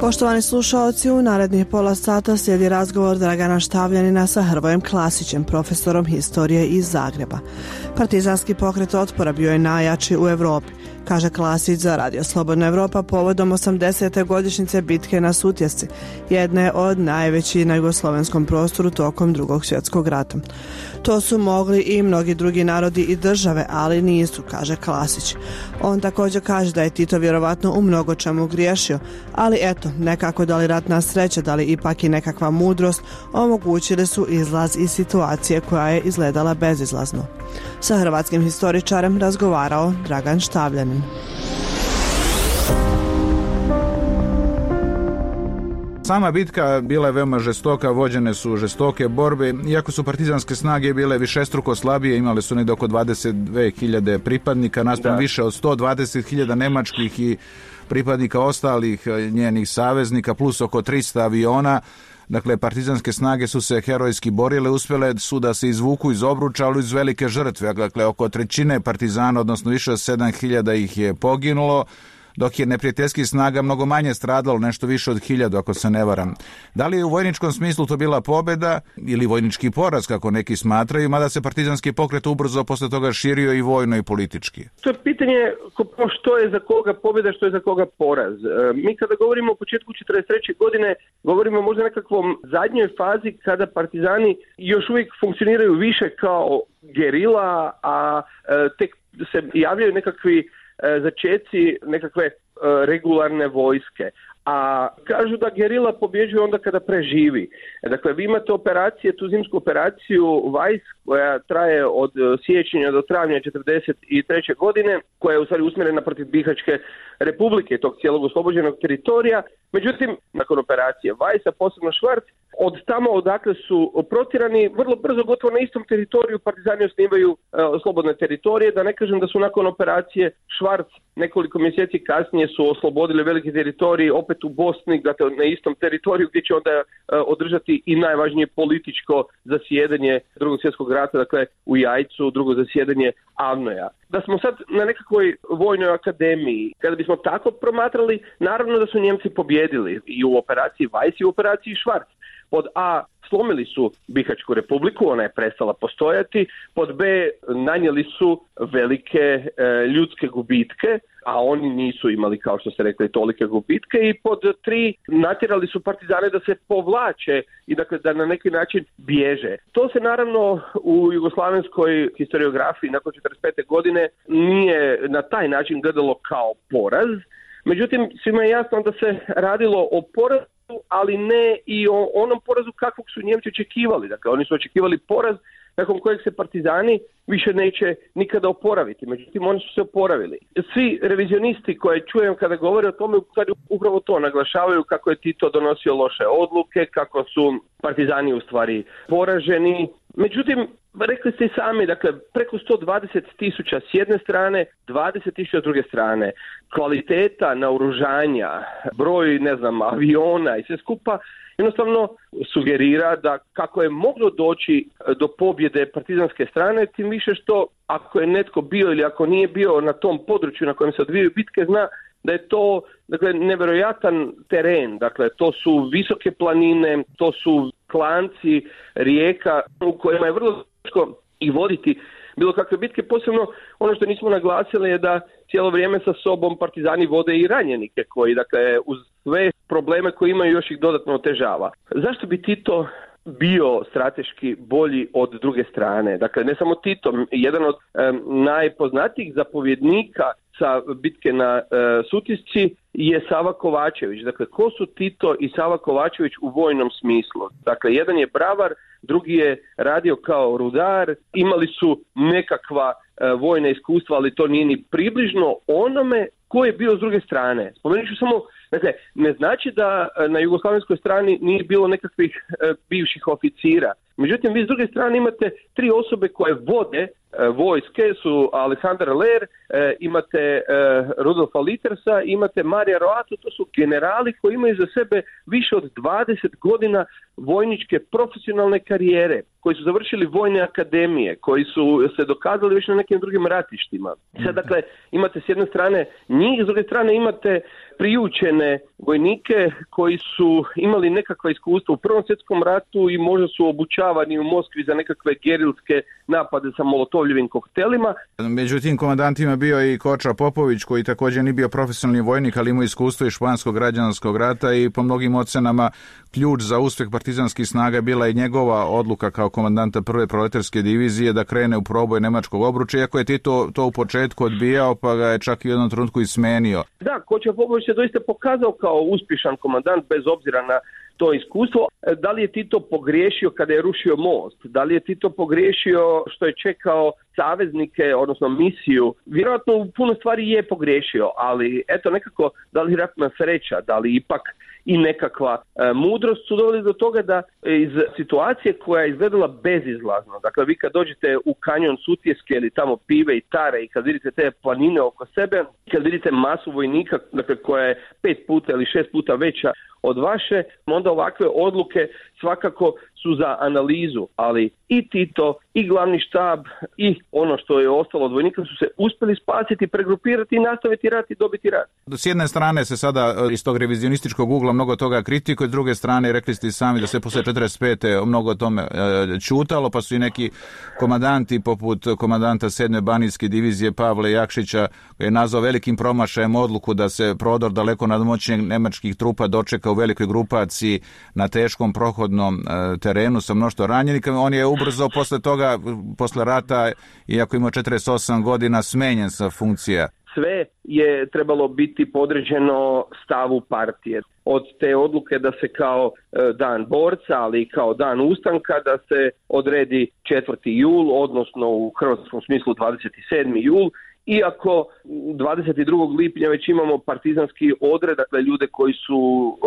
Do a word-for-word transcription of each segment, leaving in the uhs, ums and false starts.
Poštovani slušaoci, u narednih pola sata slijedi razgovor Dragana Štavljanina sa Hrvojem Klasićem, profesorom historije iz Zagreba. Partizanski pokret otpora bio je najjači u Europi, kaže Klasić za Radio Slobodna Evropa povodom osamdesete godišnjice bitke na Sutjesci, jedne od najvećih na jugoslovenskom prostoru tokom Drugog svjetskog rata. To su mogli i mnogi drugi narodi i države, ali nisu, kaže Klasić. On također kaže da je Tito vjerovatno u mnogo čemu griješio, ali eto, nekako da li ratna sreća, da li ipak i nekakva mudrost omogućili su izlaz iz situacije koja je izgledala bezizlazno. Sa hrvatskim historičarem razgovarao Dragan Štavljanin. Sama bitka bila je veoma žestoka, vođene su žestoke borbe, iako su partizanske snage bile višestruko slabije, imale su negdje oko dvadeset dvije hiljade pripadnika, naspram više od sto dvadeset hiljada nemačkih i pripadnika ostalih njenih saveznika, plus oko tristo aviona. Dakle, partizanske snage su se herojski borile, uspjele su da se izvuku iz obruča, ali iz velike žrtve. Dakle, oko trećine partizana, odnosno više od sedam hiljada ih je poginulo, dok je neprijateljskih snaga mnogo manje stradalo, nešto više od hiljadu, ako se ne varam. Da li je u vojničkom smislu to bila pobjeda ili vojnički poraz, kako neki smatraju, mada se partizanski pokret ubrzo posle toga širio i vojno i politički? To je pitanje što je za koga pobjeda, što je za koga poraz. Mi kada govorimo o početku četrdeset treće godine, govorimo možda nekakvom zadnjoj fazi kada partizani još uvijek funkcioniraju više kao gerila, a tek se javljaju nekakvi začeci nekakve regularne vojske. A kažu da gerila pobjeđuje onda kada preživi. Dakle, vi imate operacije, tu zimsku operaciju Vajs, koja traje od siječnja do travnja četrdeset treće godine, koja je u stvari usmjerena protiv Bihaćke republike, tog cijelog oslobođenog teritorija. Međutim, nakon operacije Vajsa, posebno Švarc, od tamo odakle su protirani, vrlo brzo, gotovo na istom teritoriju, partizani osnivaju e, slobodne teritorije, da ne kažem da su nakon operacije Švarc nekoliko mjeseci kasnije su oslobodili velike teritorije, opet u Bosni, dakle na istom teritoriju gdje će onda e, održati i najvažnije političko zasjedanje Drugog svjetskog rata, dakle u Jajcu, drugo zasjedanje Avnoja. Da smo sad na nekakvoj vojnoj akademiji, kada bismo tako promatrali, naravno da su Njemci pobjedili i u operaciji Vajs i u operaciji Švarc. Pod A, slomili su Bihaćku republiku, ona je prestala postojati, pod B, nanijeli su velike e, ljudske gubitke, a oni nisu imali, kao što ste rekli, tolike gubitke, i pod tri, natjerali su partizane da se povlače i dakle da na neki način bježe. To se naravno u jugoslavenskoj historiografiji nakon četrdeset pete godine nije na taj način gledalo kao poraz, međutim svima je jasno da se radilo o porazu, ali ne i o onom porazu kakvog su Njemci očekivali. Dakle, oni su očekivali poraz nakon kojeg se partizani više neće nikada oporaviti. Međutim, oni su se oporavili. Svi revizionisti koje čujem kada govore o tome, upravo to naglašavaju, kako je Tito donosio loše odluke, kako su partizani u stvari poraženi. Međutim, rekli ste i sami, dakle, preko sto dvadeset tisuća s jedne strane, dvadeset tisuća s druge strane. Kvaliteta naoružanja, broj, ne znam, aviona i sve skupa, jednostavno sugerira da kako je moglo doći do pobjede partizanske strane, tim više što ako je netko bio ili ako nije bio na tom području na kojem se odvijaju bitke, zna da je to, dakle, nevjerojatan teren. Dakle, to su visoke planine, to su klanci rijeka u kojima je vrlo teško i voditi bilo kakve bitke. Posebno ono što nismo naglasili je da cijelo vrijeme sa sobom partizani vode i ranjenike koji, dakle, uz sve probleme koje imaju još ih dodatno otežava. Zašto bi Tito bio strateški bolji od druge strane? Dakle, ne samo Tito, jedan od um, najpoznatijih zapovjednika sa bitke na e, Sutjesci je Sava Kovačević. Dakle, ko su Tito i Sava Kovačević u vojnom smislu? Dakle, jedan je bravar, drugi je radio kao rudar, imali su nekakva e, vojna iskustva, ali to nije ni približno onome ko je bio s druge strane. Spomenut ću samo, dakle, ne znači da na jugoslavenskoj strani nije bilo nekakvih e, bivših oficira. Međutim, vi s druge strane imate tri osobe koje vode e, vojske, su Aleksandar Ler, e, imate e, Rudolfa Littersa, imate Marija Roatu, to su generali koji imaju za sebe više od dvadeset godina vojničke profesionalne karijere, koji su završili vojne akademije, koji su se dokazali već na nekim drugim ratištima. Sad, dakle, imate s jedne strane njih, s druge strane imate priučene vojnike koji su imali nekakva iskustva u Prvom svjetskom ratu i možda su obučavani u Moskvi za nekakve gerilske napade sa molotovljivim koktelima. Među tim komandantima bio i Koča Popović, koji također nije bio profesionalni vojnik, ali imao iskustvo iz španskog građanskog rata i po mnogim ocenama ključ za uspjeh partizanskih snaga bila i njegova odluka kao komandanta prve proletarske divizije da krene u proboj nemačkog obruča, iako je Tito to u početku odbijao, pa ga je čak i u jednom trenutku i smenio. Da, Koča Popović se doista pokazao kao uspješan komandant bez obzira na to iskustvo. Da li je Tito pogriješio kada je rušio most? Da li je Tito pogriješio što je čekao saveznike, odnosno misiju? Vjerojatno u puno stvari je pogriješio, ali eto nekako, da li ratna sreća, da li ipak i nekakva e, mudrost su doveli do toga da iz situacije koja je izgledala bezizlazno, dakle vi kad dođete u kanjon Sutjeske ili tamo Pive i Tare i kad vidite te planine oko sebe, kad vidite masu vojnika, dakle koja je pet puta ili šest puta veća od vaše, onda ovakve odluke svakako su za analizu, ali i Tito, i glavni štab, i ono što je ostalo od vojnika su se uspjeli spasiti, pregrupirati i nastaviti rat i dobiti rat. S jedne strane se sada iz tog revizionističkog ugla mnogo toga kritikuje, s druge strane rekli ste i sami da se posle četrdeset pete mnogo o tome e, čutalo, pa su i neki komandanti poput komandanta sedme banijske divizije Pavle Jakšića, koji je nazvao velikim promašajem odluku da se prodor daleko nadmoćnijeg nemačkih trupa dočeka u velikoj grupaciji na teškom prohodnom e, terenu sa mnoštvo ranjenika. On je ubrzo posle toga, posle rata, iako ima četrdeset osam godina, smenjen sa funkcija. Sve je trebalo biti podređeno stavu partije. Od te odluke da se kao dan borca, ali i kao dan ustanka, da se odredi četvrti jul, odnosno u hrvatskom smislu dvadeset sedmi jul, iako dvadeset drugog lipnja već imamo partizanski odred, dakle ljude koji su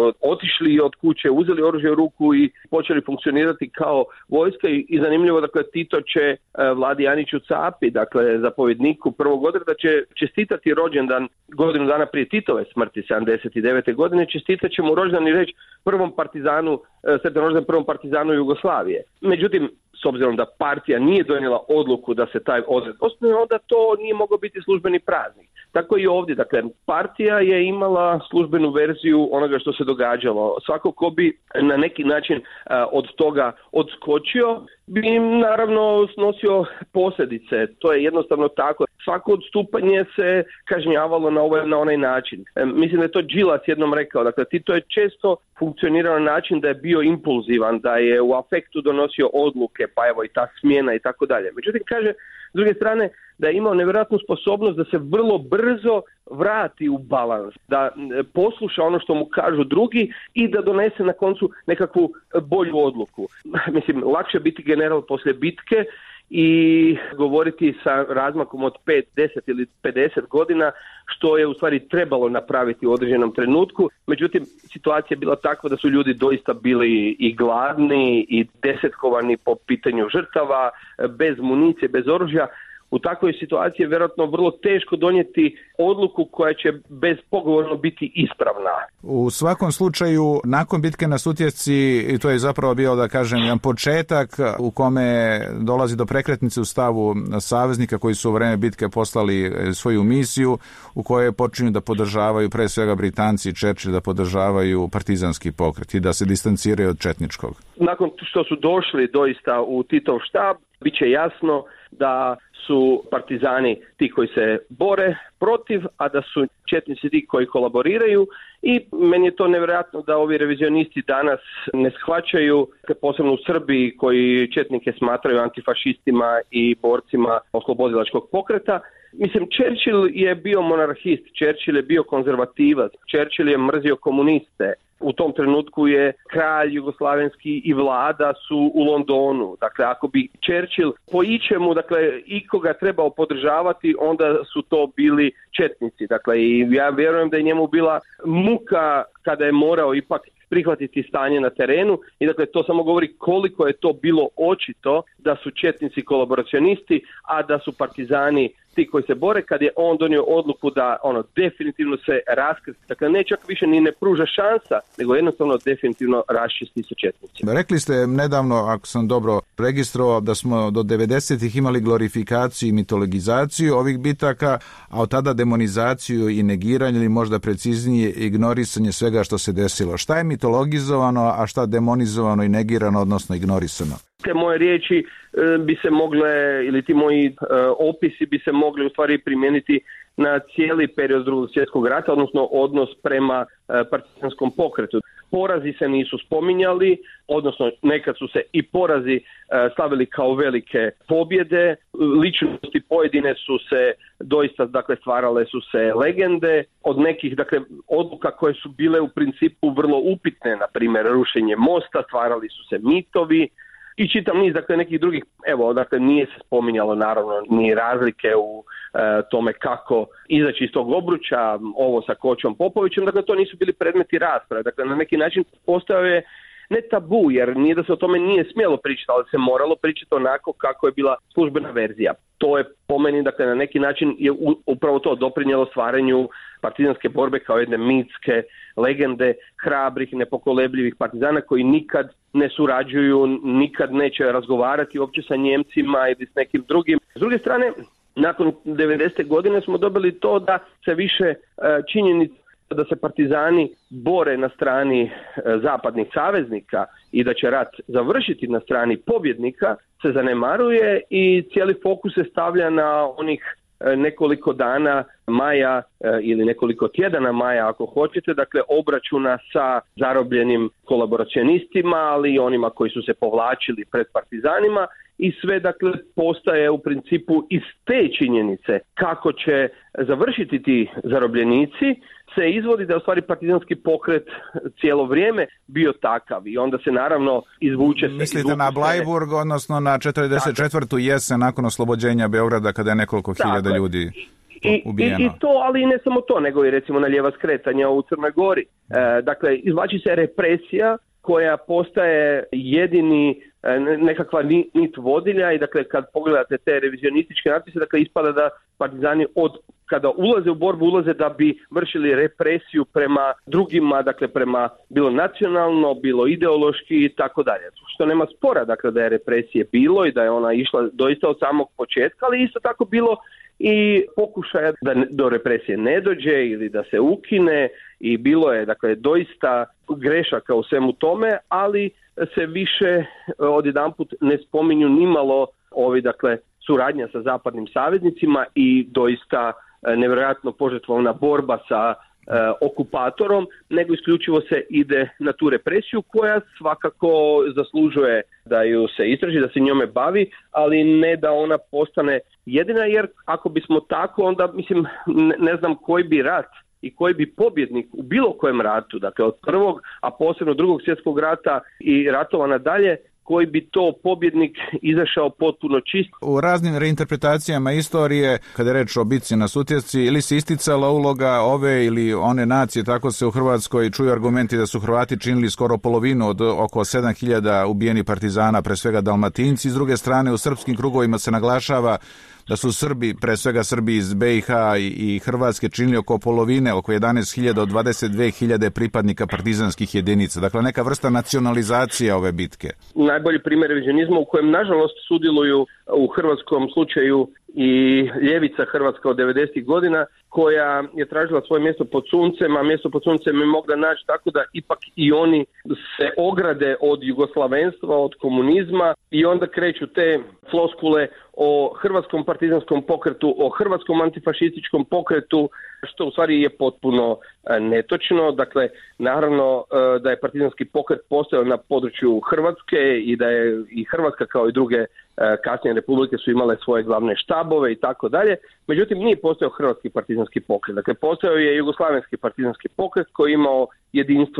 otišli od kuće, uzeli oružje u ruku i počeli funkcionirati kao vojska. I zanimljivo, dakle Tito će Vladi Aniću Capi, dakle zapovjedniku prvog odreda, će čestitati rođendan godinu dana prije Titove smrti sedamdeset devete godine, čestitat će mu rođendan i reći prvom partizanu, sretan rođendan prvom partizanu Jugoslavije. Međutim, s obzirom da partija nije donijela odluku da se taj odred osnuje, onda to nije mogao biti službeni praznik. Tako i ovdje, dakle, partija je imala službenu verziju onoga što se događalo. Svako ko bi na neki način uh, od toga odskočio, bi im naravno snosio posljedice. To je jednostavno tako. Svako odstupanje se kažnjavalo na ovaj na onaj način. E, mislim da je to Đilas jednom rekao. Dakle, Tito je često funkcionirao na način da je bio impulzivan, da je u afektu donosio odluke, pa evo i ta smjena i tako dalje. Međutim, kaže, s druge strane, da je imao nevjerojatnu sposobnost da se vrlo brzo vrati u balans, da posluša ono što mu kažu drugi i da donese na koncu nekakvu bolju odluku. Mislim, lakše biti general poslije bitke i govoriti sa razmakom od pet, deset ili pedeset godina, što je u stvari trebalo napraviti u određenom trenutku. Međutim, situacija je bila takva da su ljudi doista bili i gladni i desetkovani po pitanju žrtava, bez municije, bez oružja. U takvoj situaciji je vjerojatno vrlo teško donijeti odluku koja će bezpogovorno biti ispravna. U svakom slučaju, nakon bitke na Sutjesci, to je zapravo bio, da kažem, jedan početak u kome dolazi do prekretnice u stavu saveznika koji su u vreme bitke poslali svoju misiju, u kojoj počinju da podržavaju, pre svega Britanci i Churchill, da podržavaju partizanski pokret i da se distanciraju od četničkog. Nakon što su došli doista u Titov štab, bit će jasno da su partizani ti koji se bore protiv, a da su četnici ti koji kolaboriraju. I meni je to nevjerojatno da ovi revizionisti danas ne shvaćaju, posebno u Srbiji koji četnike smatraju antifašistima i borcima oslobodilačkog pokreta. Mislim, Churchill je bio monarhist, Churchill je bio konzervativac, Churchill je mrzio komuniste. U tom trenutku je kralj jugoslavenski i vlada su u Londonu. Dakle, ako bi Churchill po ičemu, dakle, ikoga trebao podržavati, onda su to bili četnici. Dakle, i ja vjerujem da je njemu bila muka kada je morao ipak prihvatiti stanje na terenu i dakle to samo govori koliko je to bilo očito da su četnici kolaboracionisti, a da su partizani ti koji se bore, kad je on donio odluku da ono definitivno se raskrsti. Dakle, ne čak više ni ne pruža šansa, nego jednostavno definitivno raščisti sa četnicima. Rekli ste nedavno, ako sam dobro registrovao, da smo do devedesetih imali glorifikaciju i mitologizaciju ovih bitaka, a od tada demonizaciju i negiranje ili možda preciznije ignorisanje svega što se desilo. Šta je mitologizovano, a šta demonizovano i negirano, odnosno ignorisano? Te moje riječi e, bi se mogle, ili ti moji e, opisi bi se mogli u stvari primijeniti na cijeli period Drugog svjetskog rata, odnosno odnos prema e, partizanskom pokretu. Porazi se nisu spominjali, odnosno nekad su se i porazi e, stavili kao velike pobjede, ličnosti pojedine su se doista, dakle, stvarale su se legende, od nekih, dakle, odluka koje su bile u principu vrlo upitne, na primjer rušenje mosta, stvarali su se mitovi, i čitam niz, dakle, nekih drugih, evo, dakle, nije se spominjalo naravno ni razlike u e, tome kako izaći iz tog obruča, ovo sa Kočom Popovićem, dakle, to nisu bili predmeti rasprave, dakle, na neki način postao je ne tabu, jer nije da se o tome nije smjelo pričati, ali se moralo pričati onako kako je bila službena verzija. To je po meni, dakle, na neki način je upravo to doprinijelo stvaranju partizanske borbe kao jedne mitske legende hrabrih, nepokolebljivih partizana koji nikad ne surađuju, nikad neće razgovarati uopće sa Njemcima ili s nekim drugim. S druge strane, nakon devedesete godine smo dobili to da se više činjenica da se partizani bore na strani zapadnih saveznika i da će rat završiti na strani pobjednika se zanemaruje i cijeli fokus se stavlja na onih nekoliko dana maja ili nekoliko tjedana maja ako hoćete, dakle obračuna sa zarobljenim kolaboracionistima, ali i onima koji su se povlačili pred partizanima i sve, dakle, postaje u principu iz te činjenice kako će završiti ti zarobljenici se izvodi da je u stvari partizanski pokret cijelo vrijeme bio takav i onda se naravno izvuče se... Mislite na Bleiburg, odnosno na četrdeset četvrtu jesen nakon oslobođenja Beograda kada je nekoliko hiljada ljudi ubijeno. I, i, I to, ali i ne samo to, nego i recimo na lijeva skretanja u Crnoj Gori. E, dakle, izvlači se represija koja postaje jedini nekakva nit vodilja i dakle kad pogledate te revizionističke natpise, dakle ispada da partizani od kada ulaze u borbu ulaze da bi vršili represiju prema drugima, dakle prema bilo nacionalno, bilo ideološki i tako dalje. Što nema spora, dakle da je represije bilo i da je ona išla doista od samog početka, ali isto tako bilo i pokušaja da do represije ne dođe ili da se ukine i bilo je, dakle, doista grešaka u svemu tome, ali se više odjedanput ne spominju nimalo ovi, dakle, suradnja sa zapadnim saveznicima i doista nevjerojatno požrtvovna borba sa e, okupatorom, nego isključivo se ide na tu represiju koja svakako zaslužuje da ju se istraži, da se njome bavi, ali ne da ona postane jedina, jer ako bismo tako, onda mislim ne, ne znam koji bi rat i koji bi pobjednik u bilo kojem ratu, dakle od prvog, a posebno drugog svjetskog rata i ratova nadalje, koji bi to pobjednik izašao potpuno čist. U raznim reinterpretacijama istorije, kada je reč o bitci na Sutjesci, ili se isticala uloga ove ili one nacije, tako se u Hrvatskoj čuju argumenti da su Hrvati činili skoro polovinu od oko sedam hiljada ubijenih partizana, pre svega Dalmatinci. S druge strane, u srpskim krugovima se naglašava da su Srbi, pre svega Srbi iz B i H i Hrvatske, činili oko polovine, oko jedanaest hiljada od dvadeset dve hiljade pripadnika partizanskih jedinica. Dakle, neka vrsta nacionalizacije ove bitke. Najbolji primjer revizionizma u kojem, nažalost, sudjeluju u hrvatskom slučaju i ljevica hrvatska od devedesetih godina, koja je tražila svoje mjesto pod suncem, a mjesto pod suncem je mogla naći tako da ipak i oni se ograde od jugoslavenstva, od komunizma i onda kreću te floskule o hrvatskom partizanskom pokretu, o hrvatskom antifašističkom pokretu, što u stvari je potpuno netočno. Dakle, naravno da je partizanski pokret postojao na području Hrvatske i da je i Hrvatska kao i druge kasnije republike su imale svoje glavne štabove i tako dalje. Međutim, nije postojao hrvatski partizanski pokret. Dakle, postojao je jugoslavenski partizanski pokret koji je imao jedinstveno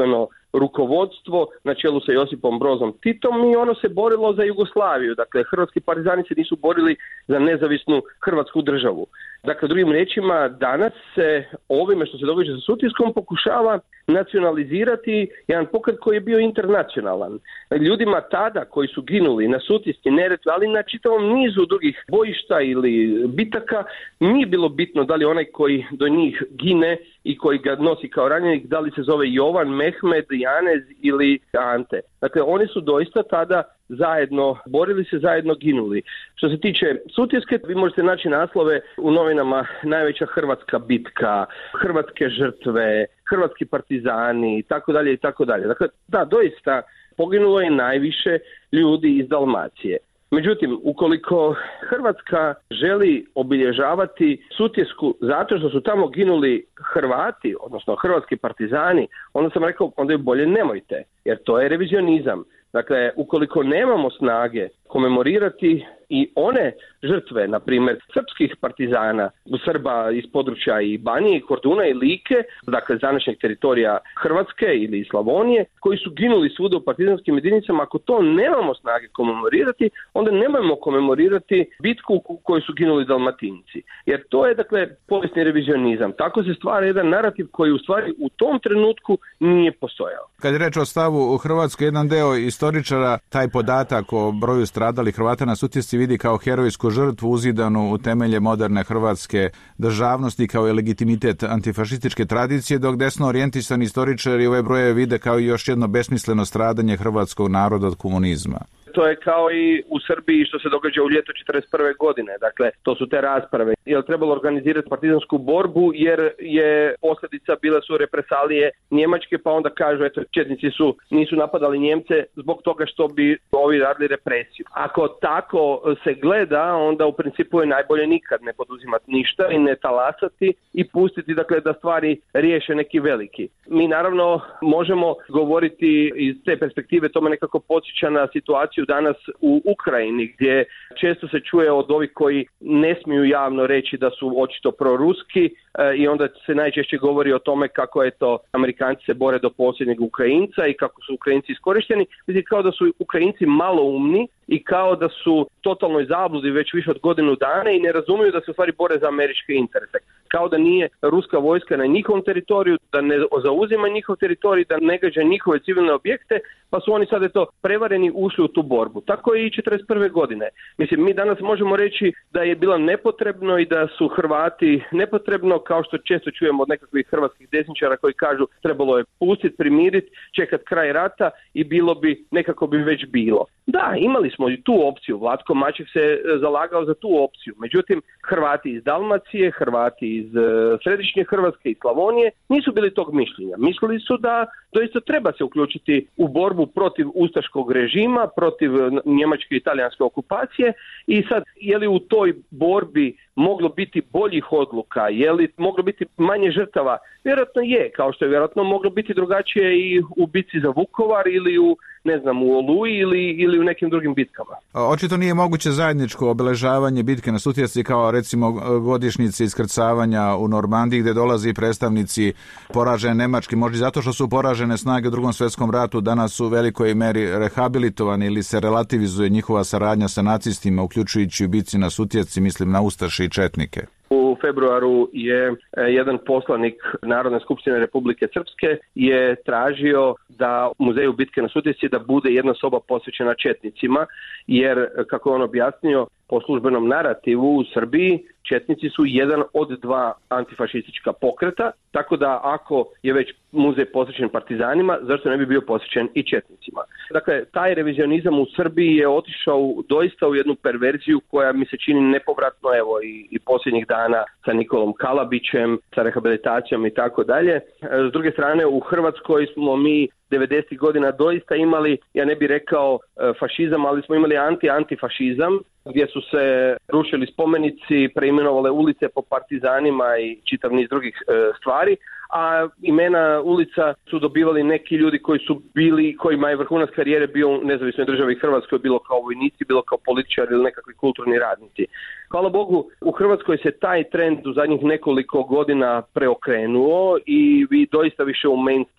rukovodstvo na čelu sa Josipom Brozom Titom i ono se borilo za Jugoslaviju. Dakle, hrvatski partizani se nisu borili za nezavisnu hrvatsku državu. Dakle, drugim riječima, danas se ovime što se događa sa Sutjeskom pokušava nacionalizirati jedan pokret koji je bio internacionalan. Ljudima tada koji su ginuli na Sutjeski, Neretvi, ali na čitavom nizu drugih bojišta ili bitaka, nije bilo bitno da li onaj koji do njih gine i koji ga nosi kao ranjenik, da li se zove Jovan, Mehmed, Janez ili Ante. Dakle, oni su doista tada zajedno borili se, zajedno ginuli. Što se tiče Sutjeske, vi možete naći naslove u novinama najveća hrvatska bitka, hrvatske žrtve, hrvatski partizani i tako dalje i tako dalje. Dakle, da, doista poginulo je najviše ljudi iz Dalmacije. Međutim, ukoliko Hrvatska želi obilježavati Sutjesku zato što su tamo ginuli Hrvati, odnosno hrvatski partizani, onda sam rekao, onda je bolje nemojte, jer to je revizionizam. Dakle, ukoliko nemamo snage komemorirati i one žrtve, na primjer, srpskih partizana, Srba iz područja i Banije, i Korduna i Like, dakle današnjeg teritorija Hrvatske ili Slavonije, koji su ginuli svuda u partizanskim jedinicama, ako to nemamo snage komemorirati, onda nemojmo komemorirati bitku u kojoj su ginuli Dalmatinci. Jer to je, dakle, povijesni revizionizam. Tako se stvara jedan narativ koji u stvari u tom trenutku nije postojao. Kad je reč o stavu u Hrvatskoj, jedan deo istoričara taj podatak o broju stradalih Hrvata na Sutjesci vidi kao herojsku žrtvu uzidanu u temelje moderne hrvatske državnosti kao i legitimitet antifašističke tradicije, dok desno orijentisani istoričari ove broje vide kao još jedno besmisleno stradanje hrvatskog naroda od komunizma. To je kao i u Srbiji što se događa u ljeto četrdeset prve godine. Dakle, to su te rasprave. Je li trebalo organizirati partizansku borbu jer je posljedica bile su represalije Njemačke, pa onda kažu, eto, četnici su, nisu napadali Njemce zbog toga što bi ovi radili represiju. Ako tako se gleda, onda u principu je najbolje nikad ne poduzimati ništa i ne talasati i pustiti, dakle, da stvari riješe neki veliki. Mi naravno možemo govoriti iz te perspektive, to me nekako podsjeća na situaciju danas u Ukrajini, gdje često se čuje od ovih koji ne smiju javno reći da su očito proruski e, i onda se najčešće govori o tome kako je to Amerikanci se bore do posljednjeg Ukrajinca i kako su Ukrajinci iskorišteni. Mislim, kao da su Ukrajinci malo umni i kao da su totalnoj zabludi već više od godinu dana i ne razumiju da se u stvari bore za američke interese. Kao da nije ruska vojska na njihovom teritoriju, da ne zauzima njihov teritorij, da ne gađa njihove civilne objekte, pa su oni sad eto prevareni ušli u tu borbu. Tako je i četrdeset prve godine. Mislim, mi danas možemo reći da je bilo nepotrebno i da su Hrvati nepotrebno, kao što često čujemo od nekakvih hrvatskih desničara koji kažu trebalo je pustiti, primiriti, čekati kraj rata i bilo bi, nekako bi već bilo. Da, imali smo i tu opciju. Vlatko Maček se zalagao za tu opciju. Međutim, Hrvati iz Dalmacije, Hrvati iz središnje Hrvatske i Slavonije nisu bili tog mišljenja. Mislili su da doista treba se uključiti u borbu protiv ustaškog režima, protiv njemačke i talijanske okupacije i sad je li u toj borbi moglo biti boljih odluka, je li moglo biti manje žrtava? Vjerojatno je, kao što je vjerojatno moglo biti drugačije i u bitci za Vukovar ili u, ne znam, u Oluji ili, ili u nekim drugim bitkama. Očito nije moguće zajedničko obeležavanje bitke na Sutjesci kao recimo godišnjice iskrcavanja u Normandiji gdje dolazi predstavnici poražene Nemačke, možda zato što su poražene snage u Drugom svjetskom ratu danas u velikoj meri rehabilitovani ili se relativizuje njihova saradnja sa nacistima, uključujući u bitci na Sutjesci, mislim na ustaše i četnike. U februaru je jedan poslanik Narodne skupštine Republike Srpske je tražio da u muzeju bitke na Sutjesci da bude jedna soba posvećena četnicima, jer, kako je on objasnio, po službenom narativu u Srbiji četnici su jedan od dva antifašistička pokreta, tako da ako je već muzej posvećen partizanima, zašto ne bi bio posvećen i četnicima? Dakle, taj revizionizam u Srbiji je otišao doista u jednu perverziju koja mi se čini nepovratno, evo i, i posljednjih dana sa Nikolom Kalabićem, sa rehabilitacijom i tako dalje. S druge strane, u Hrvatskoj smo mi devedesetih godina doista imali, ja ne bih rekao fašizam, ali smo imali anti-antifašizam, gdje su se rušili spomenici, preimenovale ulice po partizanima i čitav niz drugih e, stvari, a imena ulica su dobivali neki ljudi koji su bili, kojima je vrhunac karijere bio u nezavisnoj državi Hrvatskoj, bilo kao vojnici, bilo kao političari ili nekakvi kulturni radnici. Hvala Bogu, u Hrvatskoj se taj trend u zadnjih nekoliko godina preokrenuo i vi doista više u mainstream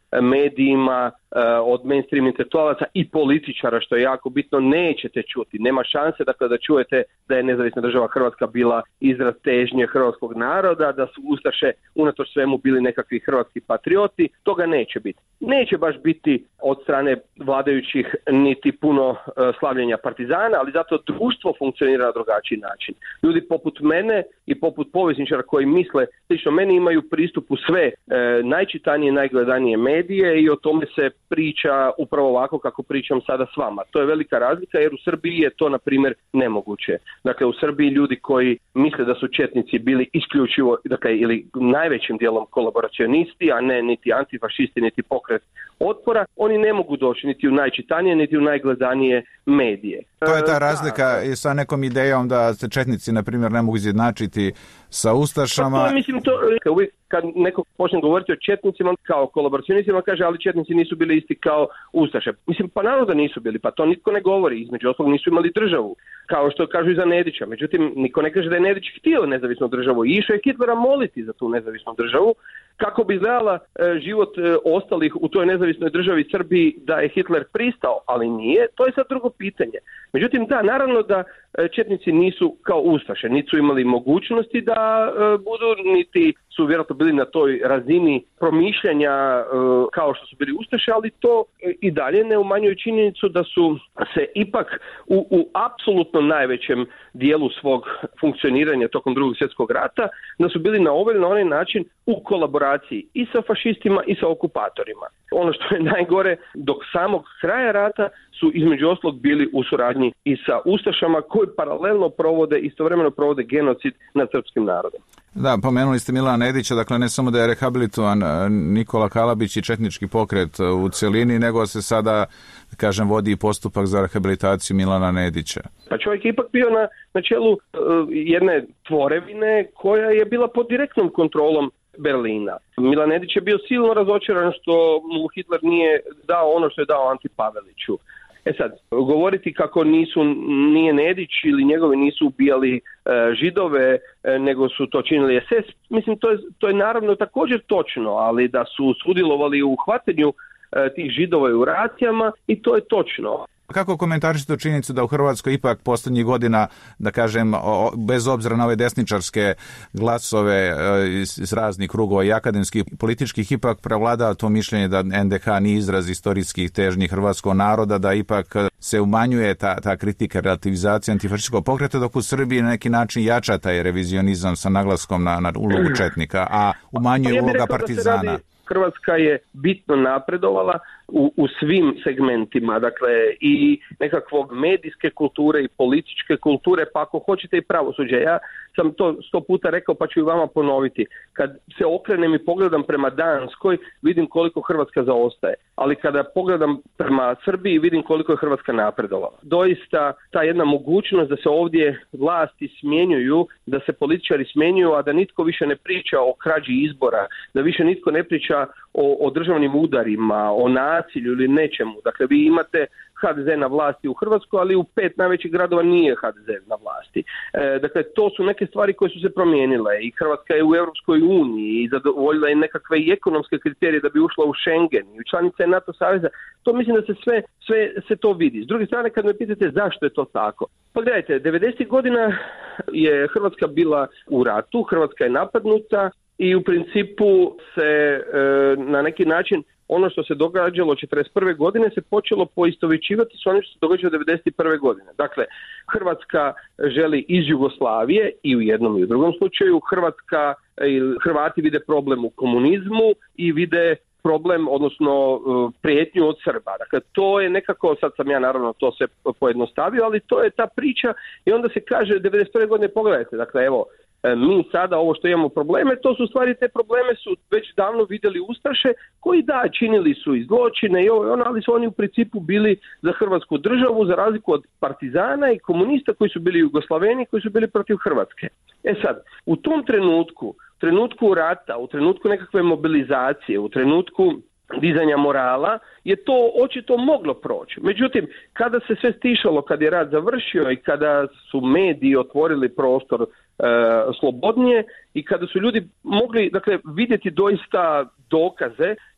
medijima, od mainstream intelektualaca i političara, što je jako bitno, nećete čuti. Nema šanse dakle, da čujete da je nezavisna država Hrvatska bila izraz težnje hrvatskog naroda, da su ustaše unatoč svemu bili nekakvi hrvatski patrioti. Toga neće biti. Neće baš biti od strane vladajućih niti puno uh, slavljenja partizana, ali zato društvo funkcionira na drugačiji način. Ljudi poput mene i poput povjesničara koji misle slično meni imaju pristup u sve uh, najčitanije, najgledanije medije i o tome se priča upravo ovako kako pričam sada s vama. To je velika razlika jer u Srbiji je to na primjer nemoguće. Dakle u Srbiji ljudi koji misle da su četnici bili isključivo, dakle ili najvećim dijelom kolaboracionisti, a ne niti antifašisti, niti pokret otpora, oni ne mogu doći niti u najčitanije, niti u najgledanije medije. To je ta razlika i sa nekom idejom da se četnici, na primjer, ne mogu izjednačiti sa ustašama. Pa to, mislim, to, uvijek kad neko počne govoriti o četnicima kao kolaboracionistima, kaže, ali četnici nisu bili isti kao ustaše. Mislim, pa naravno da nisu bili, pa to nitko ne govori. Između ostalog nisu imali državu, kao što kažu i za Nedića. Međutim, niko ne kaže da je Nedić htio nezavisnu državu i išao je Hitlera moliti za tu nezavisnu državu. Kako bi izgledala e, život e, ostalih u toj nezavisnoj državi Srbiji da je Hitler pristao, ali nije, to je sad drugo pitanje. Međutim, da, naravno da e, četnici nisu kao ustaše, niti su imali mogućnosti da e, budu, niti su vjerojatno bili na toj razini promišljanja e, kao što su bili ustaše, ali to e, i dalje ne umanjuje činjenicu da su se ipak u, u apsolutno najvećem dijelu svog funkcioniranja tokom drugog svjetskog rata, da su bili na ovaj ili na onaj način u kolaboraciji i sa fašistima i sa okupatorima. Ono što je najgore, dok samog kraja rata su između ostalog bili u suradnji i sa ustašama koji paralelno provode, istovremeno provode genocid nad srpskim narodom. Da, pomenuli ste Milana Nedića, dakle ne samo da je rehabilitovan Nikola Kalabić i četnički pokret u cjelini, nego se sada, kažem, vodi postupak za rehabilitaciju Milana Nedića. Pa čovjek je ipak bio na, na čelu uh, jedne tvorevine koja je bila pod direktnom kontrolom Berlina. Milan Nedić je bio silno razočaran što mu Hitler nije dao ono što je dao Anti Paveliću. E sad, govoriti kako nisu, nije Nedić ili njegovi nisu ubijali e, Židove, e, nego su to činili es es, mislim to je, to je naravno također točno, ali da su sudjelovali u hvatanju e, tih Židova i u racijama i to je točno. Kako komentarišete činjenicu da u Hrvatskoj ipak posljednjih godina, da kažem, bez obzira na ove desničarske glasove iz, iz raznih krugova i akademskih i političkih, ipak prevlada to mišljenje da en de ha nije izraz istorijskih težnji hrvatskog naroda, da ipak se umanjuje ta, ta kritika, relativizacija antifašističkog pokreta, dok u Srbiji na neki način jača taj revizionizam sa naglaskom na, na ulogu četnika, a umanjuje ja uloga partizana. Hrvatska je bitno napredovala u, u svim segmentima, dakle i nekakvog medijske kulture i političke kulture, pa ako hoćete i pravosuđe. Ja sam to sto puta rekao, pa ću i vama ponoviti. Kad se okrenem i pogledam prema Danskoj, vidim koliko Hrvatska zaostaje, ali kada pogledam prema Srbiji, vidim koliko je Hrvatska napredovala. Doista ta jedna mogućnost da se ovdje vlasti smjenjuju, da se političari smjenjuju, a da nitko više ne priča o krađi izbora, da više nitko ne priča o, o državnim udarima, o nasilju ili nečemu. Dakle, vi imate ha de ze na vlasti u Hrvatskoj, ali u pet najvećih gradova nije ha de ze na vlasti. E, dakle, to su neke stvari koje su se promijenile i Hrvatska je u Europskoj uniji i zadovoljila je nekakve i ekonomske kriterije da bi ušla u Schengen i u članice NATO saveza. To mislim da se sve, sve se to vidi. S druge strane, kad me pitate zašto je to tako, pa gledajte, devedesetih godina je Hrvatska bila u ratu, Hrvatska je napadnuta i u principu se e, na neki način ono što se događalo četrdeset prve godine se počelo poistovjećivati s onim što se događalo devedeset prve godine. Dakle, Hrvatska želi iz Jugoslavije i u jednom i u drugom slučaju. Hrvatska, Hrvati vide problem u komunizmu i vide problem, odnosno prijetnju od Srba. Dakle, to je nekako, sad sam ja naravno to se pojednostavio, ali to je ta priča i onda se kaže devedeset prve godine, pogledajte, dakle, evo, mi sada ovo što imamo probleme, to su stvari, te probleme su već davno vidjeli ustaše koji da, činili su i zločine i ovo i ono, ali su oni u principu bili za Hrvatsku državu, za razliku od partizana i komunista koji su bili Jugoslaveni, koji su bili protiv Hrvatske. E sad, u tom trenutku, trenutku rata, u trenutku nekakve mobilizacije, u trenutku dizanja morala, je to očito moglo proći. Međutim, kada se sve stišalo, kad je rat završio i kada su mediji otvorili prostor e, slobodnije i kada su ljudi mogli, dakle, vidjeti doista dokaze,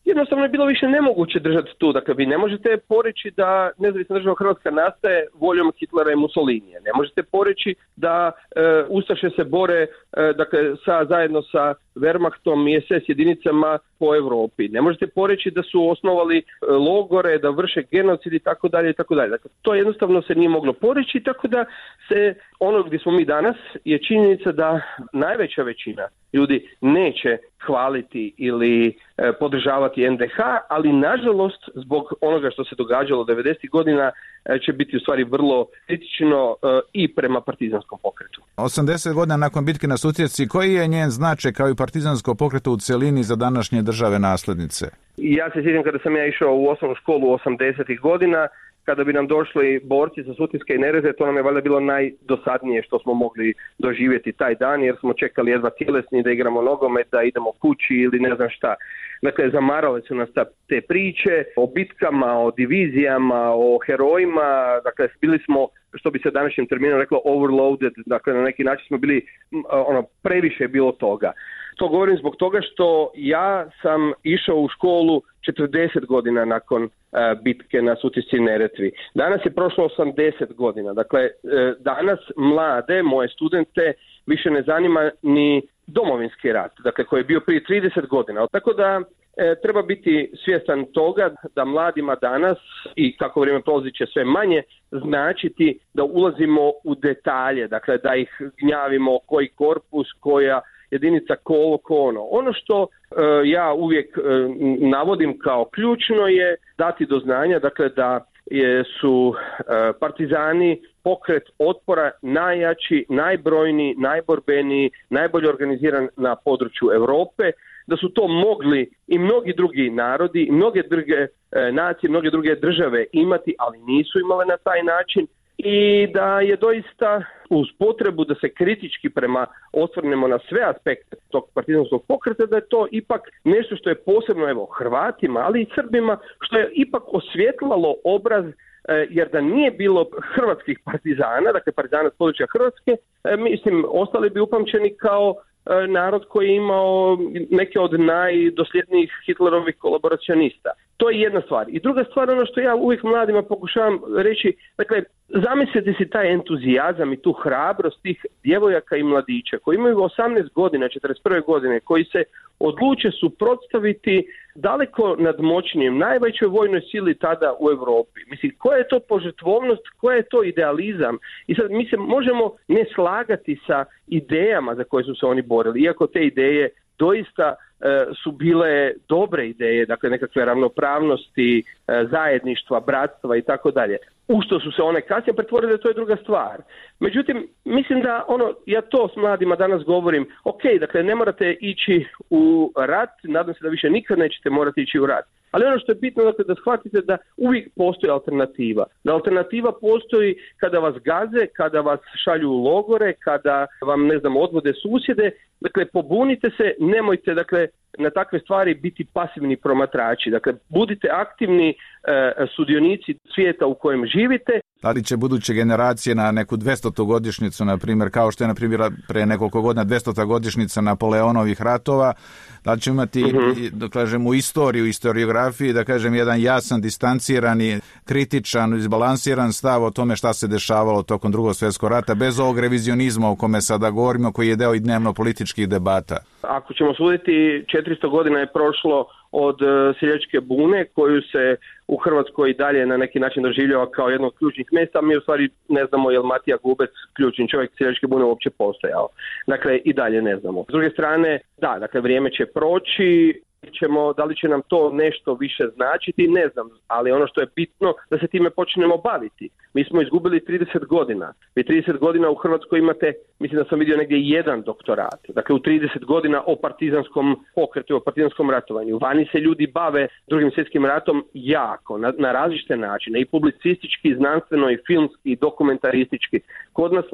jednostavno je bilo više nemoguće držati tu. Dakle, vi ne možete poreći da nezavisna država Hrvatska nastaje voljom Hitlera i Mussolinija. Ne možete poreći da e, ustaše se bore e, dakle, sa, zajedno sa Wehrmachtom i es es jedinicama po Europi. Ne možete poreći da su osnovali e, logore, da vrše genocid i tako dalje i tako dalje. Dakle, to jednostavno se nije moglo poreći, tako da se ono gdje smo mi danas je činjenica da najveća većina ljudi neće hvaliti ili e, podržavati en de ha, ali nažalost zbog onoga što se događalo devedesetih godina e, će biti u stvari vrlo kritično e, i prema partizanskom pokretu. osamdeset godina nakon bitke na Sutjesci, koji je njen značaj kao i partizansko pokretu u cjelini za današnje države naslednice? Ja se sjećam kada sam ja išao u osnovnu školu osamdesetih godina, kada bi nam došli borci sa Sutjeske i Neretve, to nam je valjda bilo najdosadnije što smo mogli doživjeti taj dan, jer smo čekali jedva tjelesni da igramo nogomet, da idemo kući ili ne znam šta. Dakle, zamarale su nas te priče o bitkama, o divizijama, o herojima, dakle, bili smo, što bi se današnjim terminom reklo, overloaded, dakle, na neki način smo bili, ono, previše je bilo toga. To govorim zbog toga što ja sam išao u školu četrdeset godina nakon uh, bitke na Sutjesci i Neretvi. Danas je prošlo osamdeset godina. Dakle, uh, danas mlade, moje studente, više ne zanima ni domovinski rat, dakle, koji je bio prije trideset godina. Tako da e, treba biti svjestan toga da mladima danas, i kako vrijeme prolazi će sve manje, značiti da ulazimo u detalje, dakle, da ih gnjavimo koji korpus, koja jedinica, ko ovo, ko ono. Ono što e, ja uvijek e, navodim kao ključno je dati do znanja, dakle, da je, su e, partizani pokret otpora najjači, najbrojniji, najborbeniji, najbolje organiziran na području Europe, da su to mogli i mnogi drugi narodi, i mnoge druge e, nacije, mnoge druge države imati, ali nisu imale na taj način, i da je doista uz potrebu da se kritički prema osvrnemo na sve aspekte tog partizanskog pokreta, da je to ipak nešto što je posebno, evo, Hrvatima, ali i Srbima, što je ipak osvjetlalo obraz, jer da nije bilo hrvatskih partizana, dakle partizana s područja Hrvatske, mislim, ostali bi upamćeni kao narod koji je imao neke od najdosljednijih Hitlerovih kolaboracionista. To je jedna stvar. I druga stvar, ono što ja uvijek mladima pokušavam reći, dakle, zamislite si taj entuzijazam i tu hrabrost tih djevojaka i mladića koji imaju osamnaest godina, četrdeset prve godine, koji se odluče suprotstaviti daleko nadmoćnijem, najvećoj vojnoj sili tada u Europi. Mislim, koja je to požrtvovnost, koja je to idealizam? I sad mi se možemo ne slagati sa idejama za koje su se oni borili, iako te ideje doista e, su bile dobre ideje, dakle nekakve ravnopravnosti, e, zajedništva, bratstva i tako dalje. U što su se one kasnije pretvorile, to je druga stvar. Međutim, mislim da ono, ja to s mladima danas govorim, ok, dakle ne morate ići u rat, nadam se da više nikad nećete morati ići u rat. Ali ono što je bitno, dakle, da shvatite da uvijek postoji alternativa. Da alternativa postoji kada vas gaze, kada vas šalju u logore, kada vam, ne znam, odvode susjede. Dakle, pobunite se, nemojte, dakle, na takve stvari biti pasivni promatrači. Dakle, budite aktivni e, sudionici svijeta u kojem živite. Da li će buduće generacije na neku dvjestotu godišnjicu, na primjer, kao što je na primjer pre nekoliko godina dvestota godišnjica Napoleonovih ratova, da li će imati, mm-hmm. da kažem, u istoriju, historiografiji, da kažem, jedan jasan, distancirani, kritičan, izbalansiran stav o tome šta se dešavalo tokom Drugog svjetskog rata, bez ovog revizionizma o kome sada govorimo, koji je deo i dnevno političkih debata? Ako ćemo suditi, četiristo godina je prošlo od uh, seljačke bune, koju se u Hrvatskoj dalje na neki način doživljava kao jedno od ključnih mjesta. Mi u stvari ne znamo je li Matija Gubec, ključni čovjek seljačke bune, uopće postojao. Dakle, i dalje ne znamo. S druge strane, da, dakle, vrijeme će proći, ćemo, da li će nam to nešto više značiti, ne znam, ali ono što je bitno da se time počnemo baviti. Mi smo izgubili trideset godina. Vi trideset godina u Hrvatskoj imate, mislim da sam vidio negdje jedan doktorat. Dakle, u trideset godina o partizanskom pokretu, o partizanskom ratovanju. Vani se ljudi bave Drugim svjetskim ratom jako, na, na različite načine, i publicistički, i znanstveno, i filmski, i dokumentaristički. Kod nas ne.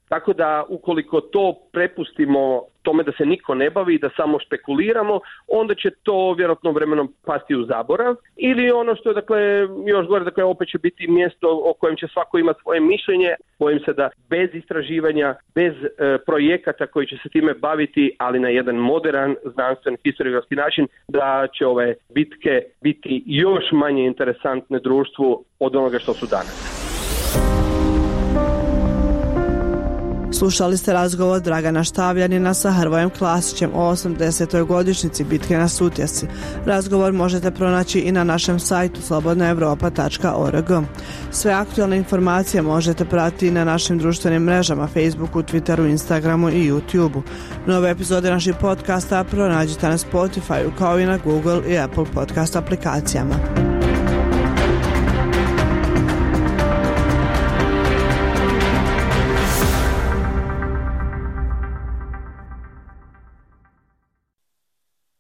Tako da ukoliko to prepustimo tome da se niko ne bavi, da samo špekuliramo, onda će to vjerojatno vremenom pasti u zaborav. Ili ono što je, dakle, još gore, dakle, opet će biti mjesto o kojem će svako imati svoje mišljenje. Bojim se da bez istraživanja, bez e, projekata koji će se time baviti, ali na jedan modern, znanstven, historiografski način, da će ove bitke biti još manje interesantne društvu od onoga što su danas. Slušali ste razgovor Dragana Štavljanina sa Hrvojem Klasićem o osamdesetoj godišnjici bitke na Sutjesci. Razgovor možete pronaći i na našem sajtu slobodna europa tačka org. Sve aktualne informacije možete pratiti na našim društvenim mrežama Facebooku, Twitteru, Instagramu i YouTubeu. Nove epizode naših podcasta pronađite na Spotifyu kao i na Google i Apple podcast aplikacijama.